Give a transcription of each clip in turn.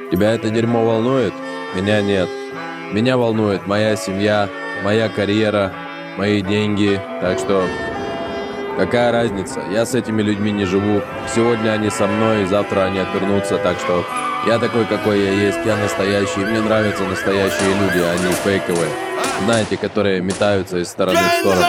Тебя это дерьмо волнует? Меня нет. Меня волнует моя семья, моя карьера, мои деньги. Так что какая разница? Я с этими людьми не живу. Сегодня они со мной, завтра они отвернутся. Так что я такой, какой я есть. Я настоящий. Мне нравятся настоящие люди, а не фейковые. Знаете, которые метаются из стороны в сторону.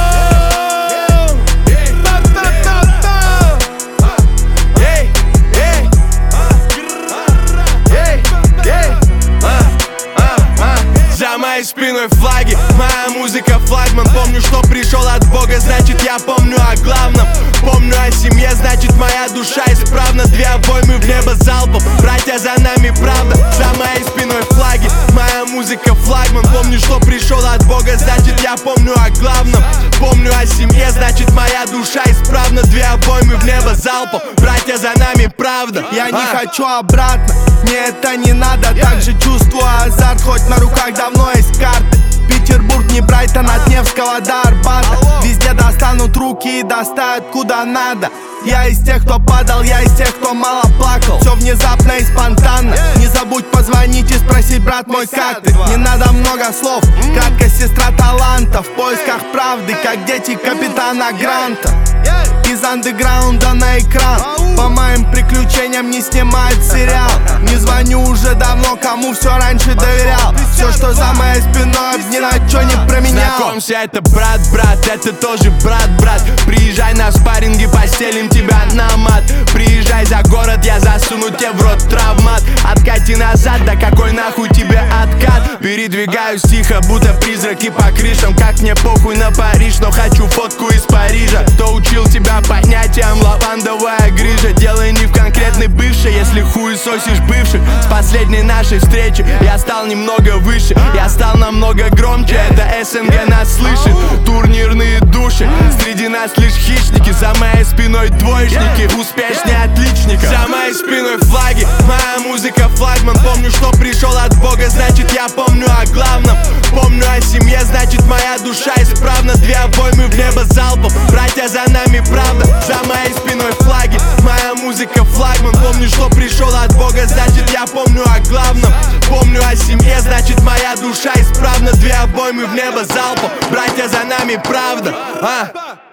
За моей спиной флаги, моя музыка флагман. Помню, что пришел от Бога, значит я помню о главном. Помню о семье, значит моя душа исправна. 2 обоймы в небо залпом, братья за нами правда. За моей спиной флаги, моя музыка флагман. Помню, что пришел от Бога, значит я помню о главном. Помню о семье, значит моя душа исправна. 2 обоймы в небо залпом, братья за нами правда. Я не хочу обратно, мне это не надо. Также чувствую азарт, хоть на руках давно есть карты. Петербург не Брайтон, от Невского до Арбата. Везде достанут руки и доставят куда надо. Я из тех, кто падал, я из тех, кто мало плакал. Все внезапно и спонтанно. Не забудь позвонить и спросить, брат мой, как ты? Не надо много слов, краткость сестра таланта. В поисках правды, как дети капитана Гранта. Из андеграунда на экран. По моим приключениям не снимают сериал. Не звоню уже давно, кому все раньше доверял. Все, что за моей спиной, ни на чё не променял. Знакомься, это брат, это тоже брат. Приезжай на спарринги, постелим тебя на мат. Приезжай за город, я засуну тебе в рот травмат. Откати назад, да какой нахуй тебе откат? Передвигаюсь тихо, будто призраки по крышам. Как мне похуй на Париж, но хочу фотку из Парижа. Кто учил тебя понятиям лавандовая грыжа? Дело не в конкретной бывшей, если хуесосишь бывших. С последней нашей встречи я стал немного выше. Я стал намного громче, это СНГ нас слышит. Турнирные души, среди нас лишь хищники. За моей спиной двоечники, успешнее отличника. За моей спиной флаги, моя музыка флагман. Помню, что пришел от Бога, значит я помню о главном. Помню о семье, значит моя душа исправна. 2 обоймы в небо залпом, братья за нами правда. За моей спиной флаги, моя музыка флагман. Помню, что пришел от Бога, значит я помню о главном. Помню о семье, значит моя душа исправна. 2 обоймы в небо залпом, братья за нами правда.